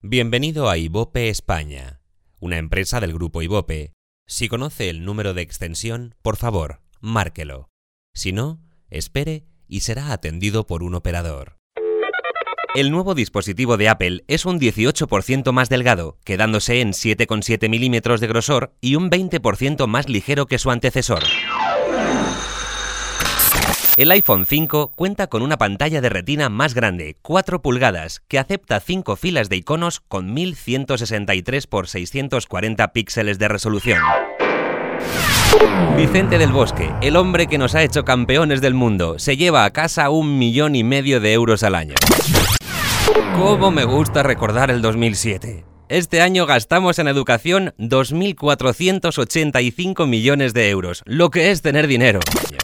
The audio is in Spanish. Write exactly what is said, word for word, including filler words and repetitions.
Bienvenido a Ibope España, una empresa del grupo Ibope. Si conoce el número de extensión, por favor, márquelo. Si no, espere y será atendido por un operador. El nuevo dispositivo de Apple es un dieciocho por ciento más delgado, quedándose en siete coma siete milímetros de grosor y un veinte por ciento más ligero que su antecesor. El iPhone cinco cuenta con una pantalla de retina más grande, cuatro pulgadas, que acepta cinco filas de iconos con mil ciento sesenta y tres por seiscientos cuarenta píxeles de resolución. Vicente del Bosque, el hombre que nos ha hecho campeones del mundo, se lleva a casa un millón y medio de euros al año. ¿Cómo me gusta recordar el dos mil siete? Este año gastamos en educación dos mil cuatrocientos ochenta y cinco millones de euros, lo que es tener dinero.